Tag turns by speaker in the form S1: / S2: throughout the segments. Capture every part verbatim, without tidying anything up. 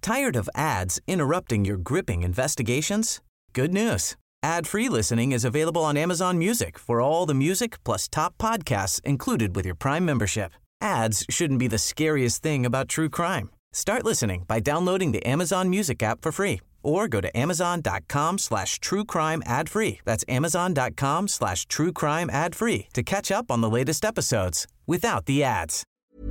S1: Tired of ads interrupting your gripping investigations? Good news. Ad-free listening is available on Amazon Music for all the music plus top podcasts included with your Prime membership. Ads shouldn't be the scariest thing about true crime. Start listening by downloading the Amazon Music app for free or go to amazon.com slash true crime ad free. That's amazon.com slash true crime ad free to catch up on the latest episodes without the ads.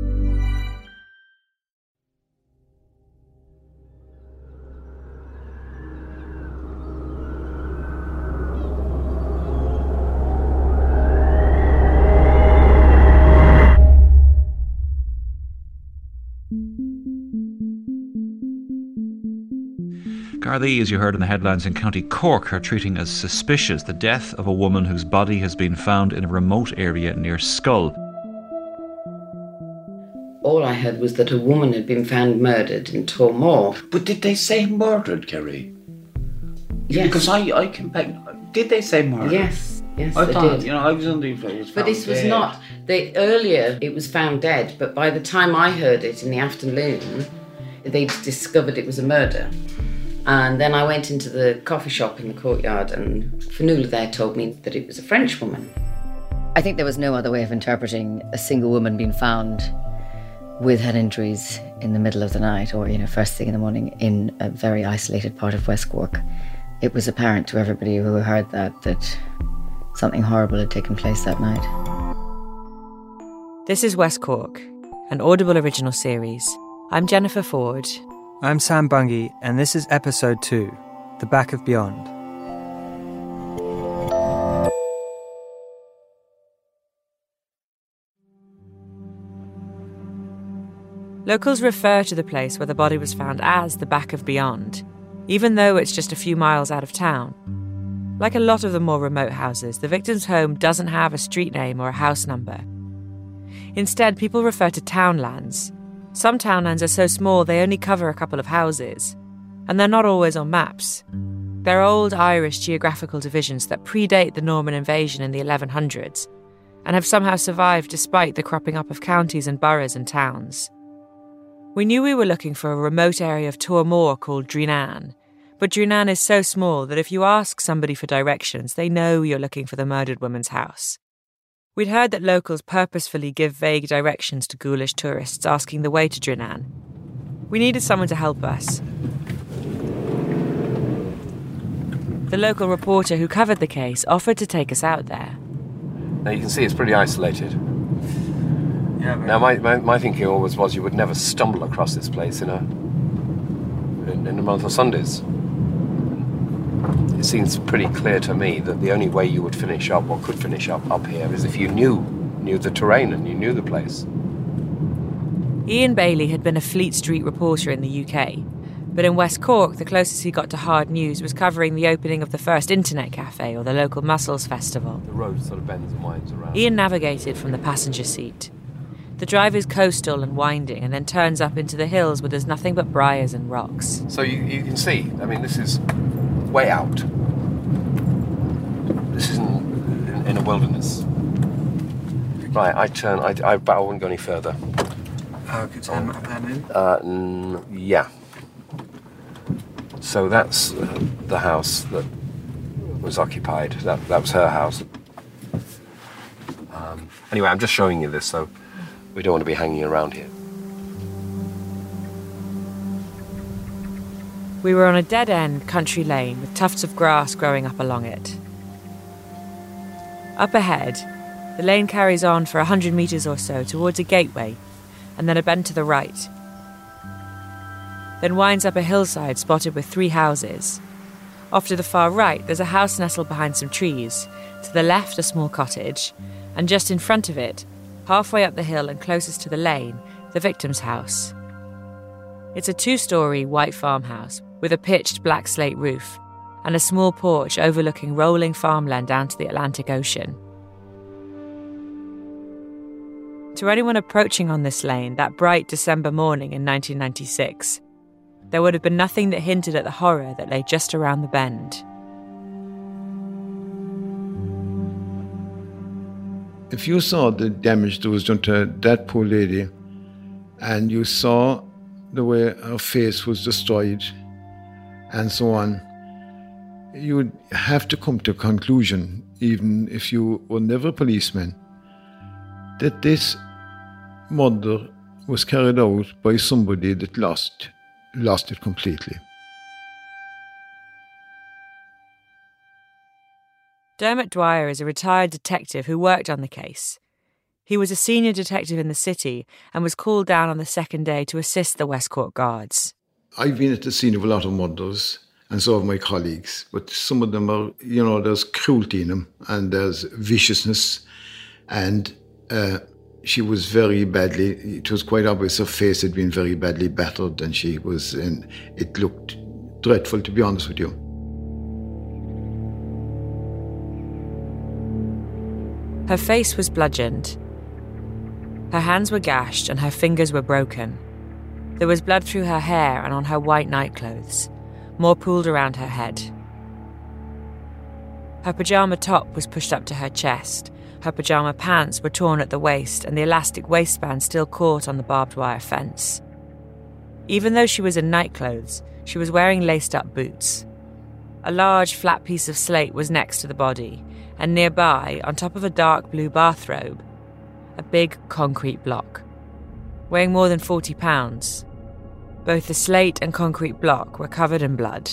S2: Gardaí, as you heard in the headlines in County Cork, are treating as suspicious the death of a woman whose body has been found in a remote area near Scull.
S3: All I heard was that a woman had been found murdered in Tormore.
S4: But did they say murdered, Kerry?
S3: Yes.
S4: Because I, I can back. Did they say murdered?
S3: Yes, yes,
S4: I
S3: they
S4: thought,
S3: did.
S4: you know, I was under the it was
S3: But this was
S4: dead.
S3: not. They earlier it was found dead, but by the time I heard it in the afternoon, they discovered it was a murder. And then I went into the coffee shop in the courtyard, and Fionnuala there told me that it was a French woman.
S5: I think there was no other way of interpreting a single woman being found with head injuries in the middle of the night or, you know, first thing in the morning in a very isolated part of West Cork. It was apparent to everybody who heard that that something horrible had taken place that night.
S6: This is West Cork, an Audible original series. I'm Jennifer Ford.
S7: I'm Sam Bungie, and this is episode two, The Back of Beyond.
S6: Locals refer to the place where the body was found as the Back of Beyond, even though it's just a few miles out of town. Like a lot of the more remote houses, the victim's home doesn't have a street name or a house number. Instead, people refer to townlands. Some townlands are so small they only cover a couple of houses, and they're not always on maps. They're old Irish geographical divisions that predate the Norman invasion in the eleven hundreds, and have somehow survived despite the cropping up of counties and boroughs and towns. We knew we were looking for a remote area of Tormore called Dreenan, but Dreenan is so small that if you ask somebody for directions, they know you're looking for the murdered woman's house. We'd heard that locals purposefully give vague directions to ghoulish tourists asking the way to Dreenan. We needed someone to help us. The local reporter who covered the case offered to take us out there.
S8: Now you can see it's pretty isolated.
S4: Yeah,
S8: now my, my, my thinking always was you would never stumble across this place in a in, in a month of Sundays. It seems pretty clear to me that the only way you would finish up or could finish up up here is if you knew knew the terrain and you knew the place.
S6: Ian Bailey had been a Fleet Street reporter in the U K, but in West Cork the closest he got to hard news was covering the opening of the first internet cafe or the local Mussels Festival.
S8: The road sort of bends and winds around.
S6: Ian navigated from the passenger seat. The drive is coastal and winding and then turns up into the hills where there's nothing but briars and rocks.
S8: So you, you can see, I mean, this is way out. This isn't in, in a wilderness. Right, I turn, I, I, I wouldn't go any further.
S4: Oh, could turn that then in?
S8: Uh, mm, yeah. So that's uh, the house that was occupied. That, that was her house. Um, anyway, I'm just showing you this, so we don't want to be hanging around here.
S6: We were on a dead-end country lane with tufts of grass growing up along it. Up ahead, the lane carries on for a hundred metres or so towards a gateway, and then a bend to the right. Then winds up a hillside spotted with three houses. Off to the far right, there's a house nestled behind some trees. To the left, a small cottage, and just in front of it, halfway up the hill and closest to the lane, the victim's house. It's a two-storey white farmhouse with a pitched black slate roof and a small porch overlooking rolling farmland down to the Atlantic Ocean. To anyone approaching on this lane that bright December morning in nineteen ninety-six, there would have been nothing that hinted at the horror that lay just around the bend.
S9: If you saw the damage that was done to that poor lady, and you saw the way her face was destroyed, and so on, you would have to come to a conclusion, even if you were never a policeman, that this murder was carried out by somebody that lost, lost it completely.
S6: Dermot Dwyer is a retired detective who worked on the case. He was a senior detective in the city and was called down on the second day to assist the West Cork guards.
S9: I've been at the scene of a lot of murders, and so have my colleagues, but some of them are, you know, there's cruelty in them, and there's viciousness, and uh, she was very badly, it was quite obvious her face had been very badly battered, and she was, and it looked dreadful, to be honest with you.
S6: Her face was bludgeoned. Her hands were gashed and her fingers were broken. There was blood through her hair and on her white nightclothes, more pooled around her head. Her pyjama top was pushed up to her chest. Her pyjama pants were torn at the waist and the elastic waistband still caught on the barbed wire fence. Even though she was in nightclothes, she was wearing laced-up boots. A large, flat piece of slate was next to the body, and nearby, on top of a dark blue bathrobe, a big concrete block, weighing more than forty pounds. Both the slate and concrete block were covered in blood.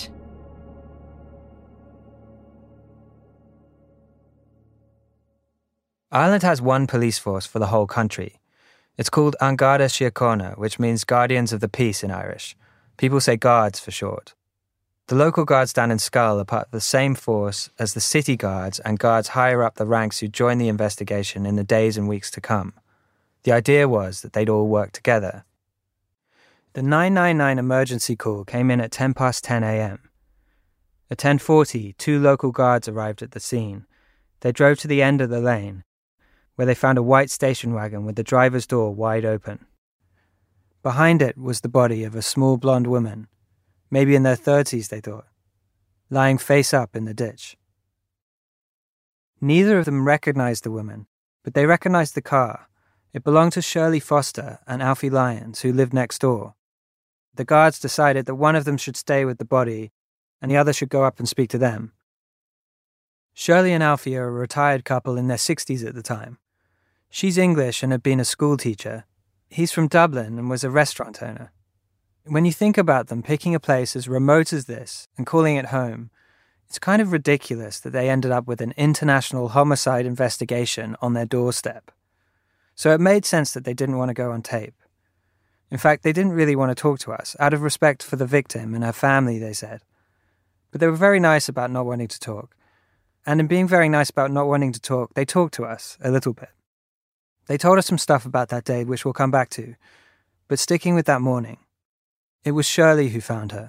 S7: Ireland has one police force for the whole country. It's called An Garda Síochána, which means Guardians of the Peace in Irish. People say guards for short. The local guards down in Schull are part of the same force as the city guards and guards higher up the ranks who join the investigation in the days and weeks to come. The idea was that they'd all work together. The nine nine nine emergency call came in at ten past ten a.m. At ten forty, two local guards arrived at the scene. They drove to the end of the lane, where they found a white station wagon with the driver's door wide open. Behind it was the body of a small blonde woman, maybe in their thirties, they thought, lying face up in the ditch. Neither of them recognized the woman, but they recognized the car. It belonged to Shirley Foster and Alfie Lyons, who lived next door. The guards decided that one of them should stay with the body and the other should go up and speak to them. Shirley and Alfie are a retired couple in their sixties at the time. She's English and had been a school teacher. He's from Dublin and was a restaurant owner. When you think about them picking a place as remote as this and calling it home, it's kind of ridiculous that they ended up with an international homicide investigation on their doorstep. So it made sense that they didn't want to go on tape. In fact, they didn't really want to talk to us, out of respect for the victim and her family, they said. But they were very nice about not wanting to talk. And in being very nice about not wanting to talk, they talked to us a little bit. They told us some stuff about that day, which we'll come back to. But sticking with that morning, it was Shirley who found her.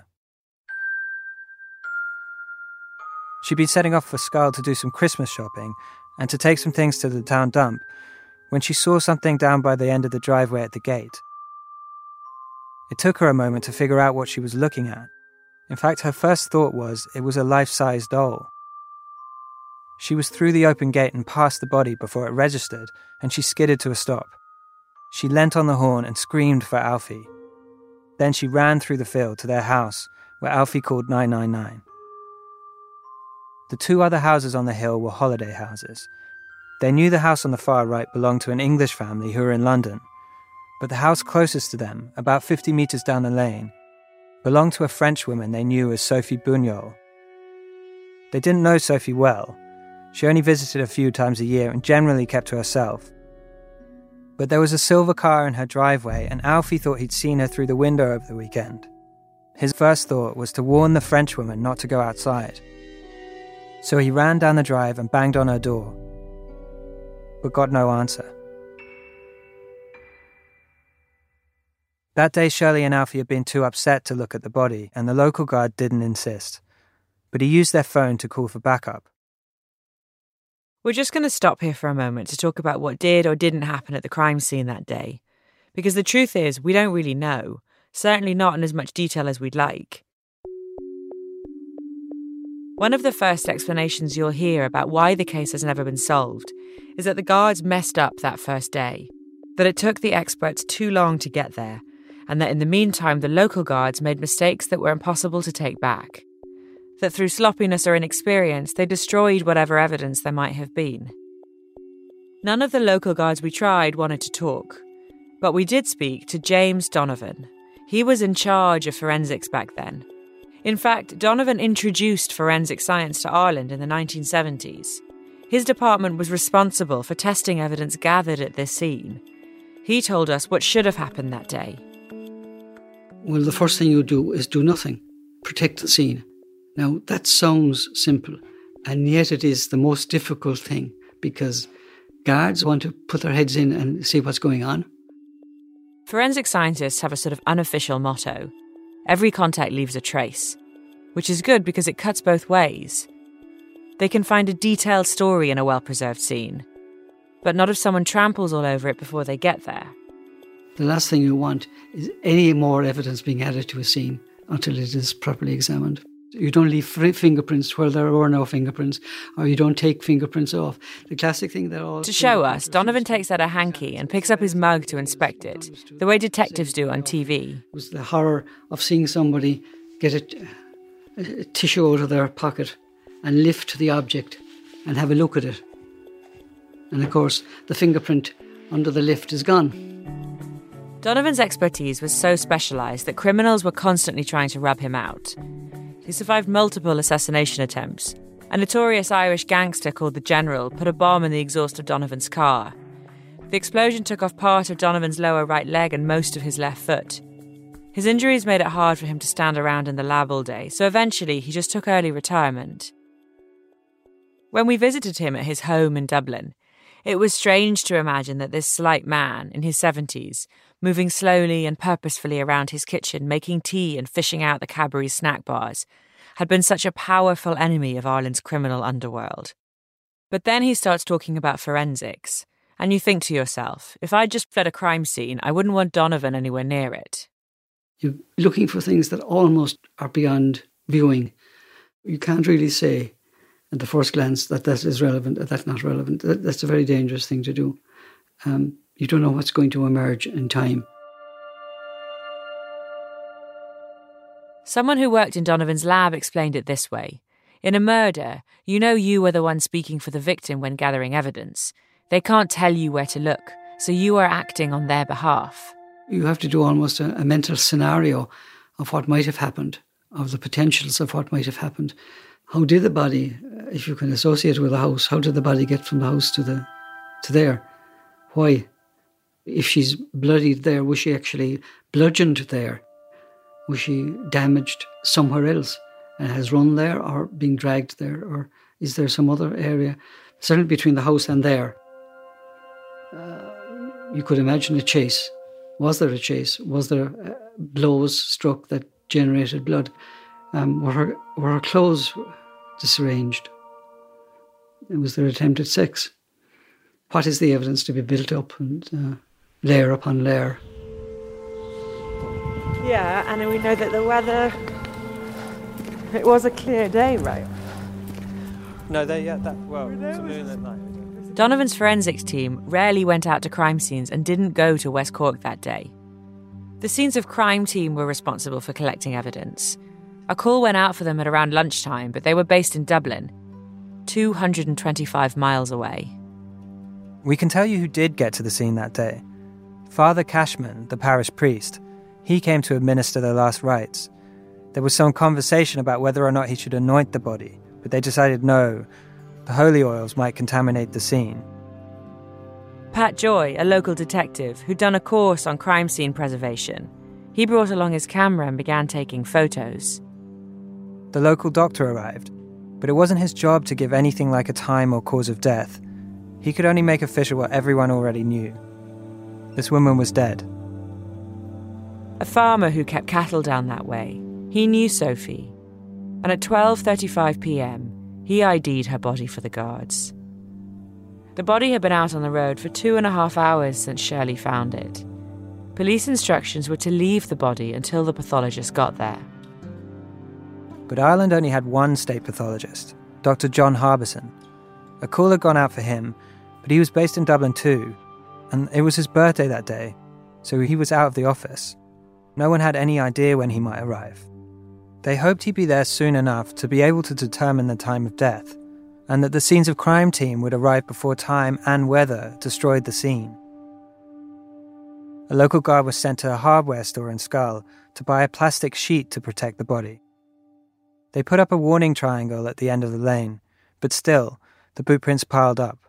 S7: She'd been setting off for Schull to do some Christmas shopping and to take some things to the town dump when she saw something down by the end of the driveway at the gate. It took her a moment to figure out what she was looking at. In fact, her first thought was it was a life-size doll. She was through the open gate and past the body before it registered, and she skidded to a stop. She leant on the horn and screamed for Alfie. Then she ran through the field to their house, where Alfie called nine nine nine. The two other houses on the hill were holiday houses. They knew the house on the far right belonged to an English family who were in London, but the house closest to them, about fifty metres down the lane, belonged to a French woman they knew as Sophie Bugnol. They didn't know Sophie well. She only visited a few times a year and generally kept to herself. But there was a silver car in her driveway, and Alfie thought he'd seen her through the window over the weekend. His first thought was to warn the Frenchwoman not to go outside. So he ran down the drive and banged on her door, but got no answer. That day, Shirley and Alfie had been too upset to look at the body, and the local guard didn't insist. But he used their phone to call for backup.
S6: We're just going to stop here for a moment to talk about what did or didn't happen at the crime scene that day. Because the truth is, we don't really know. Certainly not in as much detail as we'd like. One of the first explanations you'll hear about why the case has never been solved is that the guards messed up that first day. That it took the experts too long to get there, and that in the meantime the local guards made mistakes that were impossible to take back. That through sloppiness or inexperience they destroyed whatever evidence there might have been. None of the local guards we tried wanted to talk, but we did speak to James Donovan. He was in charge of forensics back then. In fact, Donovan introduced forensic science to Ireland in the nineteen seventies. His department was responsible for testing evidence gathered at this scene. He told us what should have happened that day.
S10: Well, the first thing you do is do nothing. Protect the scene. Now, that sounds simple, and yet it is the most difficult thing, because guards want to put their heads in and see what's going on.
S6: Forensic scientists have a sort of unofficial motto. Every contact leaves a trace, which is good because it cuts both ways. They can find a detailed story in a well-preserved scene, but not if someone tramples all over it before they get there.
S10: The last thing you want is any more evidence being added to a scene until it is properly examined. You don't leave fingerprints where there were no fingerprints, or you don't take fingerprints off. The classic thing that all...
S6: To show us, Donovan takes out a hanky and picks up his mug to inspect it, the way detectives do on T V.
S10: It was the horror of seeing somebody get a, a tissue out of their pocket and lift the object and have a look at it. And of course, the fingerprint under the lift is gone.
S6: Donovan's expertise was so specialised that criminals were constantly trying to rub him out. He survived multiple assassination attempts. A notorious Irish gangster called the General put a bomb in the exhaust of Donovan's car. The explosion took off part of Donovan's lower right leg and most of his left foot. His injuries made it hard for him to stand around in the lab all day, so eventually he just took early retirement. When we visited him at his home in Dublin, it was strange to imagine that this slight man, in his seventies, moving slowly and purposefully around his kitchen, making tea and fishing out the Cadbury's snack bars, had been such a powerful enemy of Ireland's criminal underworld. But then he starts talking about forensics, and you think to yourself, if I'd just fled a crime scene, I wouldn't want Donovan anywhere near it.
S10: You're looking for things that almost are beyond viewing. You can't really say at the first glance that that is relevant, that that's not relevant. That, that's a very dangerous thing to do. Um, you don't know what's going to emerge in time.
S6: Someone who worked in Donovan's lab explained it this way. In a murder, you know you are the one speaking for the victim when gathering evidence. They can't tell you where to look, so you are acting on their behalf.
S10: You have to do almost a, a mental scenario of what might have happened, of the potentials of what might have happened. How did the body, if you can associate it with a house, how did the body get from the house to the to there? Why? If she's bloodied there, was she actually bludgeoned there? Was she damaged somewhere else and has run there or being dragged there? Or is there some other area, certainly between the house and there? Uh, you could imagine a chase. Was there a chase? Was there uh, blows struck that generated blood? Um, were her were her clothes disarranged? Was there attempted sex? What is the evidence to be built up and uh, layer upon layer?
S6: Yeah, and we know that the weather, it was a clear day, right?
S7: No, they, yeah, that, well, it was a moonlit night.
S6: Donovan's forensics team rarely went out to crime scenes and didn't go to West Cork that day. The Scenes of Crime team were responsible for collecting evidence. A call went out for them at around lunchtime, but they were based in Dublin, two hundred twenty-five miles away.
S7: We can tell you who did get to the scene that day. Father Cashman, the parish priest. He came to administer the last rites. There was some conversation about whether or not he should anoint the body, but they decided no, the holy oils might contaminate the scene.
S6: Pat Joy, a local detective who'd done a course on crime scene preservation, he brought along his camera and began taking photos.
S7: The local doctor arrived, but it wasn't his job to give anything like a time or cause of death. He could only make official what everyone already knew. This woman was dead.
S6: A farmer who kept cattle down that way. He knew Sophie. And at twelve thirty-five p.m, he I D'd her body for the guards. The body had been out on the road for two and a half hours since Shirley found it. Police instructions were to leave the body until the pathologist got there.
S7: But Ireland only had one state pathologist, Doctor John Harbison. A call had gone out for him, but he was based in Dublin too, and it was his birthday that day, so he was out of the office. No one had any idea when he might arrive. They hoped he'd be there soon enough to be able to determine the time of death, and that the scenes of crime team would arrive before time and weather destroyed the scene. A local guard was sent to a hardware store in Schull to buy a plastic sheet to protect the body. They put up a warning triangle at the end of the lane, but still, the boot prints piled up.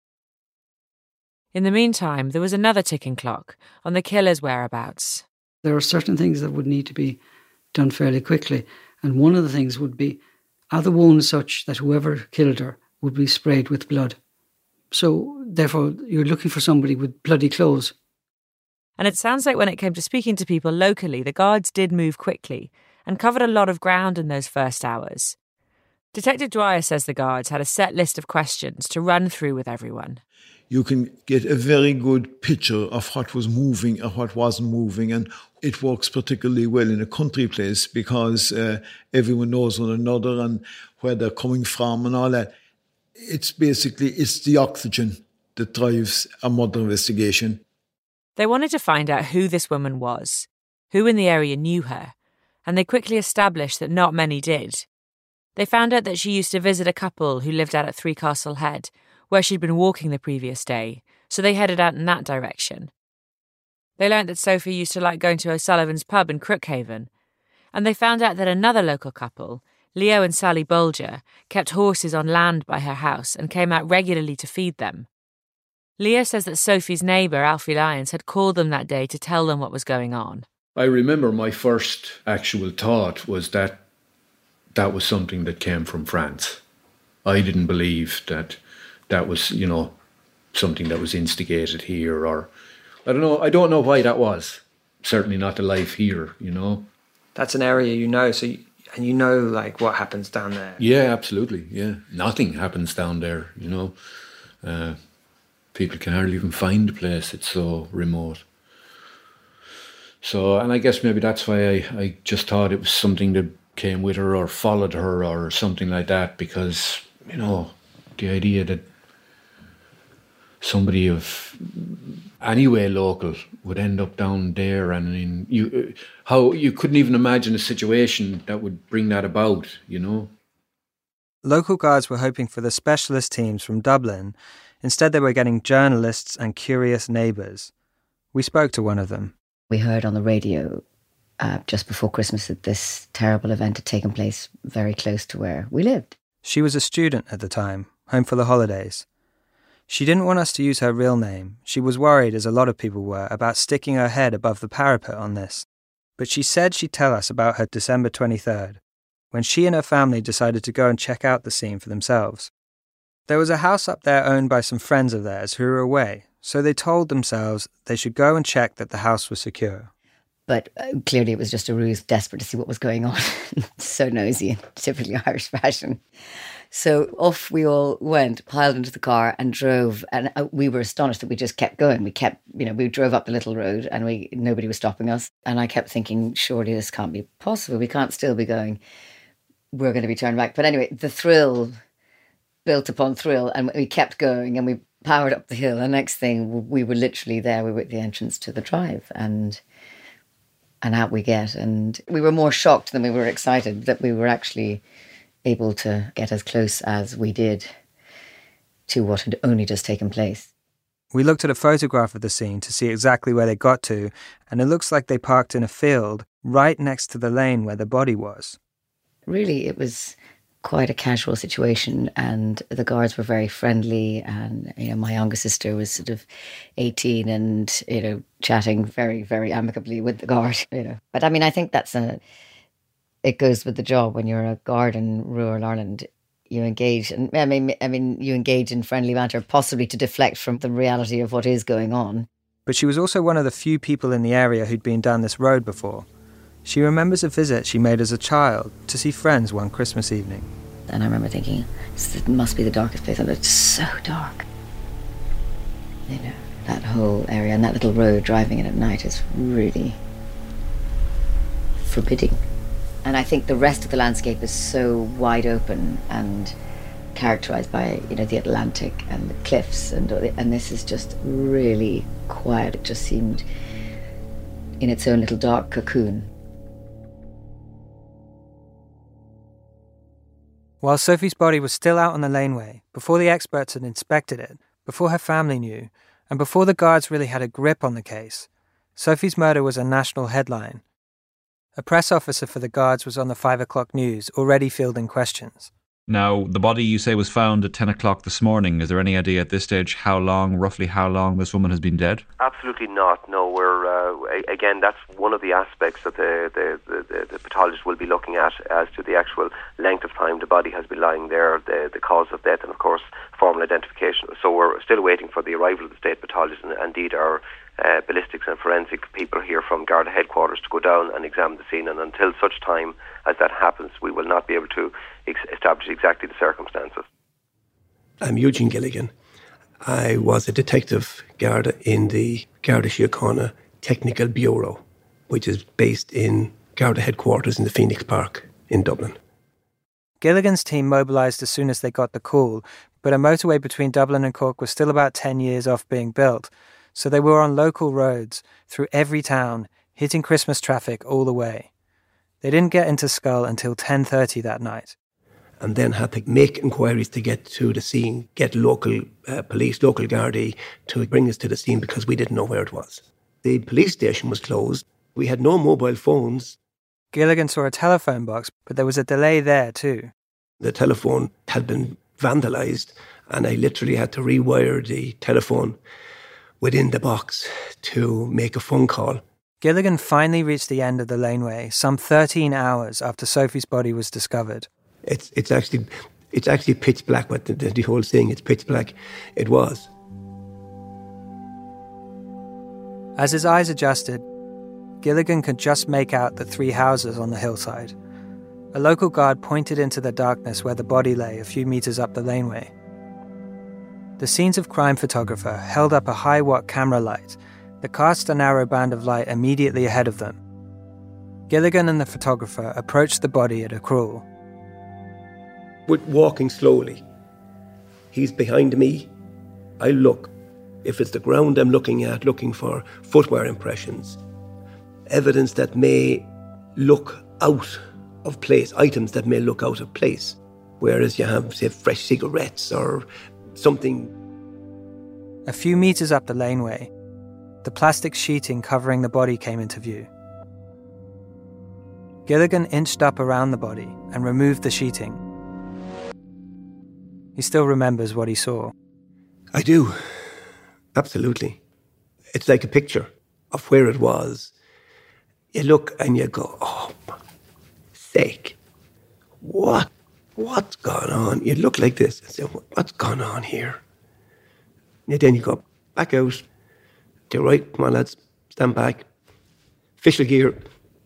S6: In the meantime, there was another ticking clock on the killer's whereabouts.
S10: There are certain things that would need to be done fairly quickly, and one of the things would be, are the wounds such that whoever killed her would be sprayed with blood? So, therefore, you're looking for somebody with bloody clothes.
S6: And it sounds like when it came to speaking to people locally, the guards did move quickly and covered a lot of ground in those first hours. Detective Dwyer says the guards had a set list of questions to run through with everyone.
S9: You can get a very good picture of what was moving and what wasn't moving, and it works particularly well in a country place because uh, everyone knows one another and where they're coming from and all that. It's basically, it's the oxygen that drives a murder investigation.
S6: They wanted to find out who this woman was, who in the area knew her, and they quickly established that not many did. They found out that she used to visit a couple who lived out at Three Castle Head, where she'd been walking the previous day, so they headed out in that direction. They learnt that Sophie used to like going to O'Sullivan's pub in Crookhaven, and they found out that another local couple, Leo and Sally Bolger, kept horses on land by her house and came out regularly to feed them. Leo says that Sophie's neighbour, Alfie Lyons, had called them that day to tell them what was going on.
S11: I remember my first actual thought was that that was something that came from France. I didn't believe that that was, you know, something that was instigated here, or I don't know. I don't know why that was. Certainly not the life here, you know.
S7: That's an area you know, so you, and you know, like, what happens down there.
S11: Yeah, absolutely. Yeah, nothing happens down there, you know. Uh, people can hardly even find the place. It's so remote. So, and I guess maybe that's why I, I just thought it was something that came with her or followed her or something like that, because, you know, the idea that somebody of anyway local would end up down there, and in you, how you couldn't even imagine a situation that would bring that about, you know.
S7: Local guards were hoping for the specialist teams from Dublin. Instead, they were getting journalists and curious neighbours. We spoke to one of them.
S5: We heard on the radio uh, just before Christmas that this terrible event had taken place very close to where we lived.
S7: She was a student at the time, home for the holidays. She didn't want us to use her real name. She was worried, as a lot of people were, about sticking her head above the parapet on this. But she said she'd tell us about her December twenty-third, when she and her family decided to go and check out the scene for themselves. There was a house up there owned by some friends of theirs who were away, so they told themselves they should go and check that the house was secure.
S5: But uh, clearly it was just a ruse, desperate to see what was going on. So nosy in typically Irish fashion. So off we all went, piled into the car and drove. And uh, we were astonished that we just kept going. We kept, you know, we drove up the little road and we nobody was stopping us. And I kept thinking, surely this can't be possible. We can't still be going. We're going to be turned back. But anyway, the thrill built upon thrill, and we kept going and we powered up the hill. The next thing, we were literally there. We were at the entrance to the drive, and and out we get. And we were more shocked than we were excited that we were actually able to get as close as we did to what had only just taken place.
S7: We looked at a photograph of the scene to see exactly where they got to, and it looks like they parked in a field right next to the lane where the body was.
S5: Really, it was quite a casual situation, and the guards were very friendly, and you know, my younger sister was sort of eighteen and, you know, chatting very, very amicably with the guard, you know. But I mean, I think that's a, it goes with the job. When you're a guard in rural Ireland, you engage, and I mean, I mean, you engage in friendly banter, possibly to deflect from the reality of what is going on.
S7: But she was also one of the few people in the area who'd been down this road before. She remembers a visit she made as a child to see friends one Christmas evening.
S5: And I remember thinking, it must be the darkest place. And it's so dark. You know, that whole area and that little road driving it at night is really forbidding. And I think the rest of the landscape is so wide open and characterised by, you know, the Atlantic and the cliffs, and and this is just really quiet. It just seemed in its own little dark cocoon.
S7: While Sophie's body was still out on the laneway, before the experts had inspected it, before her family knew, and before the guards really had a grip on the case, Sophie's murder was a national headline. A press officer for the guards was on the five o'clock news, already fielding questions.
S2: Now, the body you say was found at ten o'clock this morning. Is there any idea at this stage how long, roughly how long this woman has been dead?
S12: Absolutely not. No, we're, uh, again, that's one of the aspects that the, the, the, the pathologist will be looking at as to the actual length of time the body has been lying there, the, the cause of death, and of course, formal identification. So we're still waiting for the arrival of the state pathologist and indeed our uh, ballistics and forensic people here from Garda headquarters to go down and examine the scene. And until such time as that happens, we will not be able to ex- establish exactly the circumstances.
S13: I'm Eugene Gilligan. I was a detective Garda in the Garda Síochána Technical Bureau, which is based in Garda headquarters in the Phoenix Park in Dublin.
S7: Gilligan's team mobilised as soon as they got the call, but a motorway between Dublin and Cork was still about ten years off being built, so they were on local roads through every town, hitting Christmas traffic all the way. They didn't get into Schull until ten thirty that night.
S13: And then had to make inquiries to get to the scene, get local uh, police, local Gardaí to bring us to the scene because we didn't know where it was. The police station was closed. We had no mobile phones.
S7: Gilligan saw a telephone box, but there was a delay there too.
S13: The telephone had been vandalised, and I literally had to rewire the telephone within the box to make a phone call.
S7: Gilligan finally reached the end of the laneway some thirteen hours after Sophie's body was discovered.
S13: It's it's actually it's actually pitch black, but the, the whole thing, it's pitch black. It was.
S7: As his eyes adjusted, Gilligan could just make out the three houses on the hillside. A local guard pointed into the darkness where the body lay a few metres up the laneway. The scenes of crime photographer held up a high-watt camera light that cast a narrow band of light immediately ahead of them. Gilligan and the photographer approached the body at a crawl.
S13: We're walking slowly. He's behind me. I look. If it's the ground I'm looking at, looking for footwear impressions, evidence that may look out of place, items that may look out of place. Whereas you have, say, fresh cigarettes or something.
S7: A few metres up the laneway, the plastic sheeting covering the body came into view. Gilligan inched up around the body and removed the sheeting. He still remembers what he saw.
S13: I do. Absolutely. It's like a picture of where it was. You look and you go, oh, for sake. What? What's gone on? You look like this and say, what's gone on here? And then you go back out. To your right, come on lads, stand back. Official gear.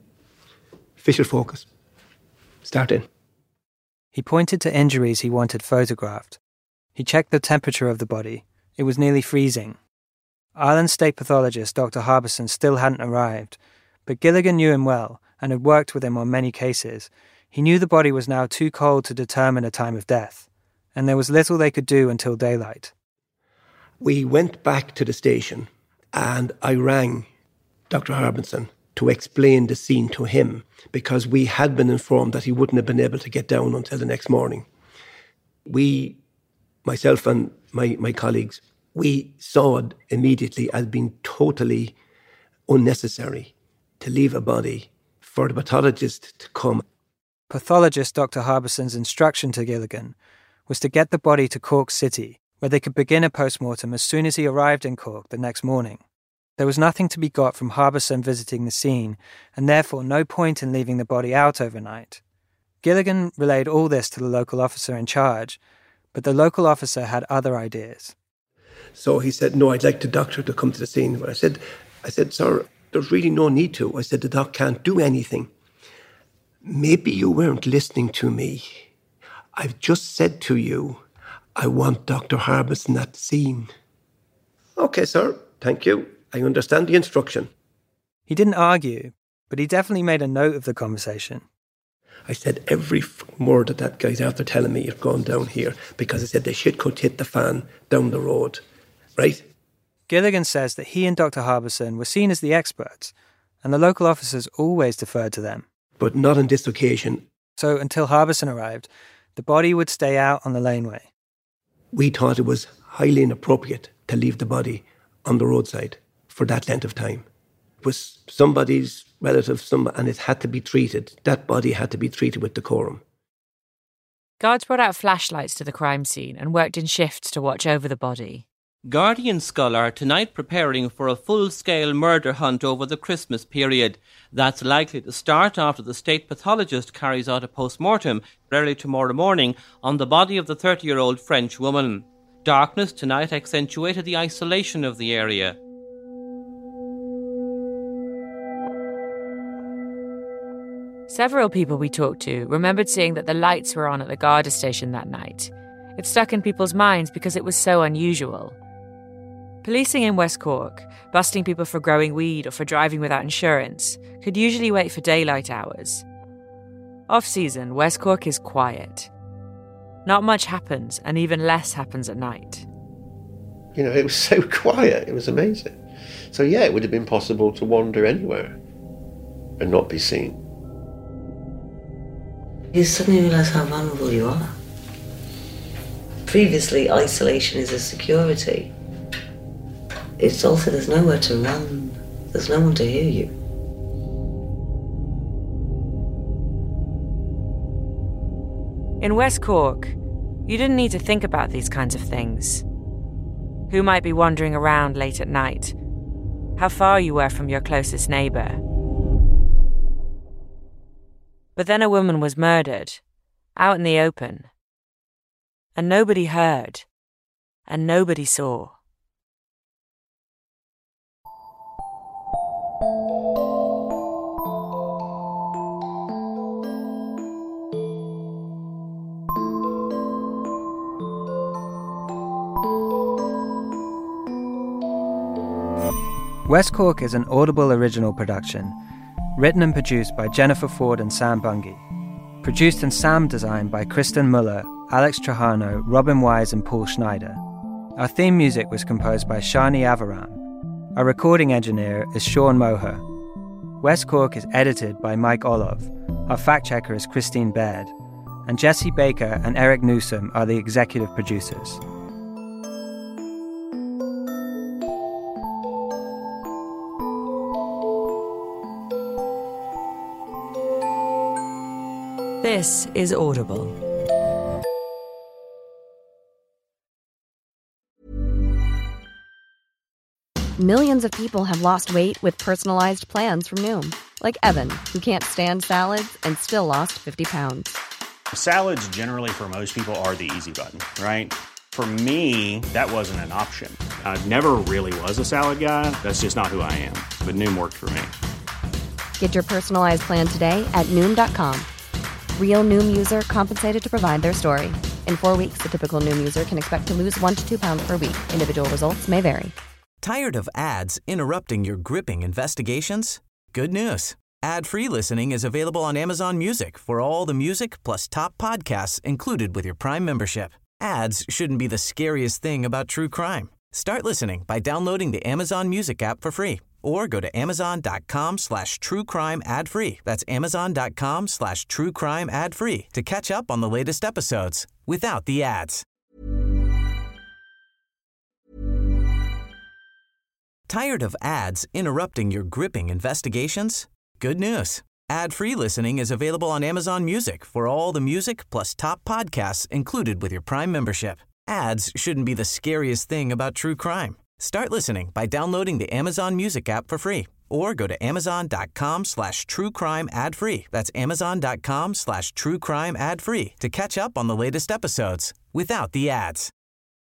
S13: Official focus. Start in.
S7: He pointed to injuries he wanted photographed. He checked the temperature of the body. It was nearly freezing. Ireland State Pathologist Doctor Harbison still hadn't arrived, but Gilligan knew him well and had worked with him on many cases. He knew the body was now too cold to determine a time of death, and there was little they could do until daylight.
S13: We went back to the station, and I rang Doctor Harbison to explain the scene to him, because we had been informed that he wouldn't have been able to get down until the next morning. We, myself and my, my colleagues, we saw it immediately as being totally unnecessary to leave a body for the pathologist to come.
S7: Pathologist Doctor Harbison's instruction to Gilligan was to get the body to Cork City, where they could begin a post-mortem as soon as he arrived in Cork the next morning. There was nothing to be got from Harbison visiting the scene, and therefore no point in leaving the body out overnight. Gilligan relayed all this to the local officer in charge, but the local officer had other ideas.
S13: So he said, no, I'd like the doctor to come to the scene. But I said, I said, sir, there's really no need to. I said, the doc can't do anything. Maybe you weren't listening to me. I've just said to you, I want Doctor Harbison at the scene. Okay, sir, thank you. I understand the instruction.
S7: He didn't argue, but he definitely made a note of the conversation.
S13: I said, every word that that guy's after telling me is going down here, because I said the shit could hit the fan down the road, right?
S7: Gilligan says that he and Doctor Harbison were seen as the experts, and the local officers always deferred to them.
S13: But not on this occasion.
S7: So until Harbison arrived, the body would stay out on the laneway.
S13: We thought it was highly inappropriate to leave the body on the roadside for that length of time. It was somebody's relative, some, and it had to be treated. That body had to be treated with decorum.
S6: Guards brought out flashlights to the crime scene and worked in shifts to watch over the body.
S14: Gardaí and Scull are tonight preparing for a full-scale murder hunt over the Christmas period. That's likely to start after the state pathologist carries out a post-mortem early tomorrow morning on the body of the thirty-year-old French woman. Darkness tonight accentuated the isolation of the area.
S6: Several people we talked to remembered seeing that the lights were on at the Garda station that night. It stuck in people's minds because it was so unusual. Policing in West Cork, busting people for growing weed or for driving without insurance, could usually wait for daylight hours. Off-season, West Cork is quiet. Not much happens, and even less happens at night.
S15: You know, it was so quiet, it was amazing. So yeah, it would have been possible to wander anywhere and not be seen.
S16: You suddenly realise how vulnerable you are. Previously, isolation is a security. It's also there's nowhere to run. There's no one to hear you.
S6: In West Cork, you didn't need to think about these kinds of things. Who might be wandering around late at night? How far you were from your closest neighbour? But then a woman was murdered, out in the open. And nobody heard, and nobody saw.
S7: West Cork is an Audible original production, written and produced by Jennifer Ford and Sam Bungay. Produced and sound designed by Kristen Muller, Alex Trajano, Robin Wise and Paul Schneider. Our theme music was composed by Shani Avaram. Our recording engineer is Sean Moher. West Cork is edited by Mike Olive. Our fact-checker is Christine Baird. And Jesse Baker and Eric Newsom are the executive producers.
S6: This is Audible.
S17: Millions of people have lost weight with personalized plans from Noom. Like Evan, who can't stand salads and still lost fifty pounds.
S18: Salads generally for most people are the easy button, right? For me, that wasn't an option. I never really was a salad guy. That's just not who I am. But Noom worked for me.
S17: Get your personalized plan today at Noom dot com. Real Noom user compensated to provide their story. In four weeks, the typical Noom user can expect to lose one to two pounds per week. Individual results may vary.
S1: Tired of ads interrupting your gripping investigations? Good news. Ad-free listening is available on Amazon Music for all the music plus top podcasts included with your Prime membership. Ads shouldn't be the scariest thing about true crime. Start listening by downloading the Amazon Music app for free or go to amazon.com slash true crime ad free. That's amazon.com slash true crime ad free to catch up on the latest episodes without the ads. Tired of ads interrupting your gripping investigations? Good news. Ad-free listening is available on Amazon Music for all the music plus top podcasts included with your Prime membership. Ads shouldn't be the scariest thing about true crime. Start listening by downloading the Amazon Music app for free or go to amazon.com slash true crime ad free. That's amazon.com slash true crime ad free to catch up on the latest episodes without the ads.